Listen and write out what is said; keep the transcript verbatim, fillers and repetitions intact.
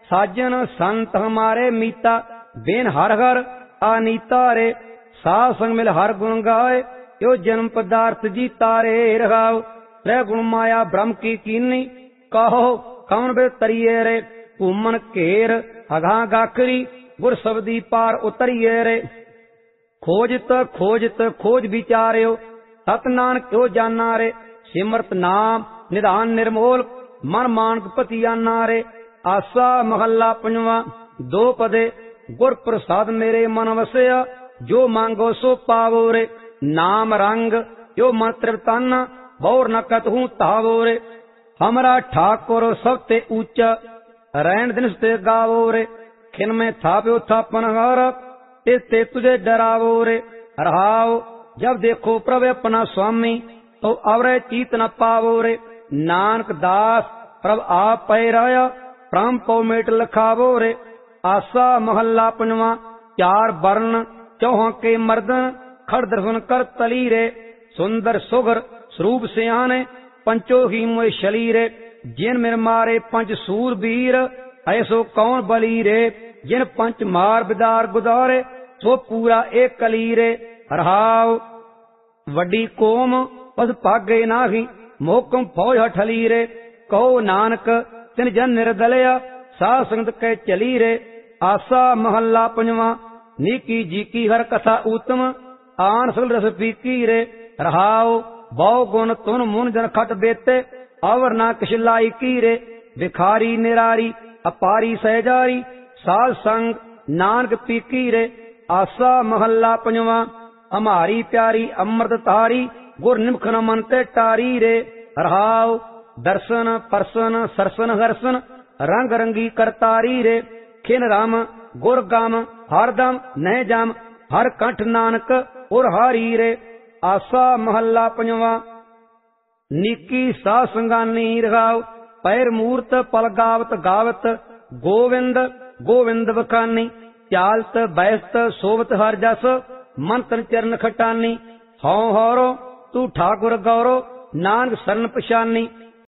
साजन संत हमारे मीता, Ben Hur हर अनीता रे। साध संग मिल हर गुण गाए, यो जन्म पदार्थ जी तारे रहाओ। त्रय गुण माया ब्रह्म की कीनी, कहो कौन बे तरिए रे। घूमन घेर अघा गाखरी, गुर सबदी पार उतरिए रे। खोजत खोजत खोज विचार्यो, सत नानक क्यों जाना रे। सिमरत नाम निधान निर्मोल, मन मानक पतियाना रे। आसा महला पंजवा दो पदे, गुर प्रसाद मेरे मन वसया, जो मांगो सो पावो रे। नाम रंग यो मन तृप्तन, बौर न कतहूँ तावो रे। हमरा ठाकुर सबते ऊंचा, रैन दिन से गावो रे। खिन में थाप्यो थापन हार, ते तुझे डरावो रे। रहाओ जब देखो प्रभु अपना स्वामी, तो अवरे चीत न पावो रे। नानक दास प्रभ आप पैराया, प्राम पौ मेट लखावो रे। आसा महला पंजवा चार वर्ण चौहा के मर्दन, खड़ दर्शन कर तली रे। सुंदर सुगर स्वरूप सियाने, पंचो ही मोय शली रे। जिन मेर मारे पंच सूर वीर, ऐसो कौन बली रे। जिन पंच मार बिदार गुदारे, सो पूरा एक कली रे। रहाओ वड्डी कोम पद भागे नाही, मोकम फौज हठली रे। कहो नानक तिन जन निर्दलया, साध संगत कै चली रे। आसा महला पंजवा नीकी जीकी हर कथा उत्तम, आन सल रस पीकी रे। रहाओ बहु गुण तुन मुन जन खट बेते, अवर ना किश लायकी रे। भिखारी निरारी अपारी सहजारी, साध संग नानक पीकी रे। आसा महला पंजवा हमारी प्यारी अमृत तारी, गुर निमख न मन ते टारी रे। रहाओ दर्शन परसन सरसन हरसन, रंग रंगी करतारी रे। खिन राम गुर गम हरदम नह जम, हर कंठ नानक उर हारी रे। आसा महला पंजवा नीकी सा संगानी रहाओ, पैर मूर्त पल गावत गावत, गोविंद गोविंद बखानी। चालत बैस्त सोवत हर जस, मन तन चरण खटानी। हौ हौरो तू ठाकुर गौरो, नानक शरण पछानी।